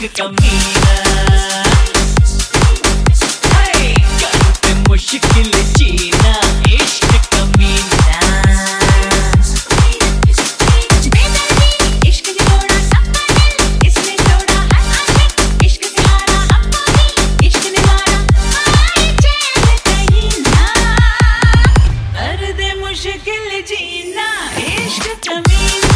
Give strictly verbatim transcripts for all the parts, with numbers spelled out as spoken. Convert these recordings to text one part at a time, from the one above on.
इश्क कमीना, करते मुश्किल जीना इश्क कमीना। बेदर्दी इश्क ने तोड़ा सबका दिल, इसने तोड़ा हर आशिक, इश्क से हारा हमको भी, इश्क ने मारा आए चैन कहीं ना, कर दे मुश्किल जीना इश्क कमीना।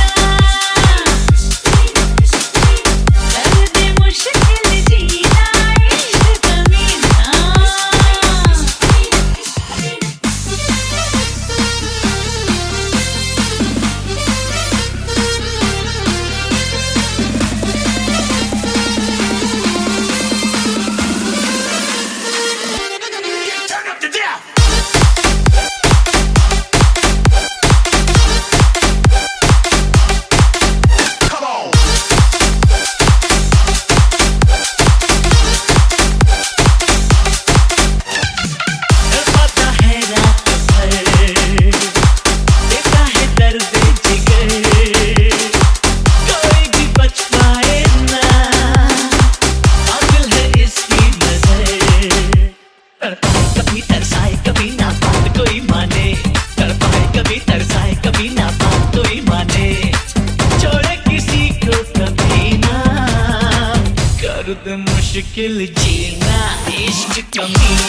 कभी तरसाए कभी ना बात कोई माने, तड़पाए कभी तरसाए कभी ना बात कोई माने, छोड़े किसी को कभी ना, कर दे मुश्किल जीना इश्क कमीना।